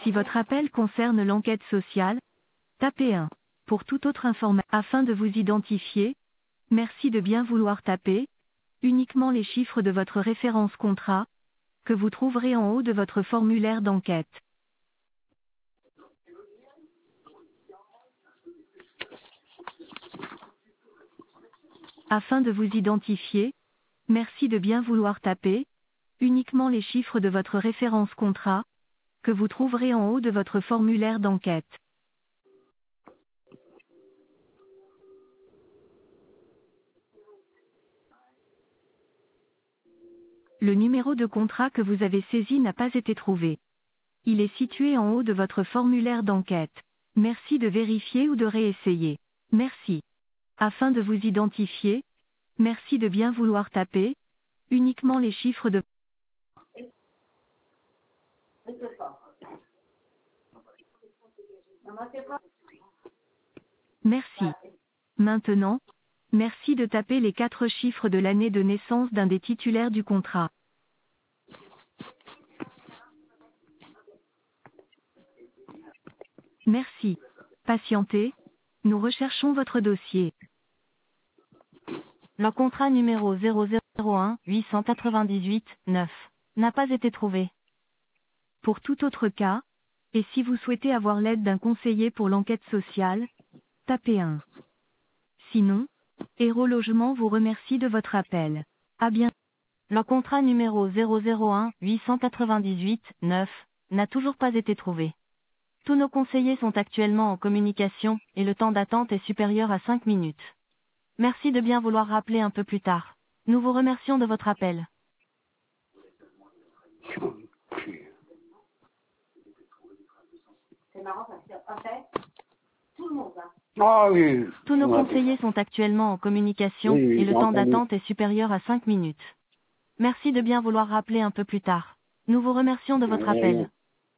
Si votre appel concerne l'enquête sociale, tapez 1. Pour toute autre information, afin de vous identifier, merci de bien vouloir taper uniquement les chiffres de votre référence contrat, que vous trouverez en haut de votre formulaire d'enquête. Afin de vous identifier, merci de bien vouloir taper uniquement les chiffres de votre référence contrat, que vous trouverez en haut de votre formulaire d'enquête. Le numéro de contrat que vous avez saisi n'a pas été trouvé. Il est situé en haut de votre formulaire d'enquête. Merci de vérifier ou de réessayer. Merci. Afin de vous identifier, merci de bien vouloir taper uniquement les chiffres de... Merci. Maintenant, merci de taper les 4 chiffres de l'année de naissance d'un des titulaires du contrat. Merci. Patientez, nous recherchons votre dossier. Le contrat numéro 0001 898 9 n'a pas été trouvé. Pour tout autre cas, et si vous souhaitez avoir l'aide d'un conseiller pour l'enquête sociale, tapez 1. Sinon, Héros Logement vous remercie de votre appel. À bientôt. Le contrat numéro 001 898 9 n'a toujours pas été trouvé. Tous nos conseillers sont actuellement en communication, et le temps d'attente est supérieur à 5 minutes. Merci de bien vouloir rappeler un peu plus tard. Nous vous remercions de votre appel. C'est marrant parce qu'en fait, tout le monde, hein. Ah oui. Tous nos conseillers sont actuellement en communication, Oui, et le j'ai temps entendu. d'attente est supérieur à 5 minutes. Merci de bien vouloir rappeler un peu plus tard. Nous vous remercions de votre appel.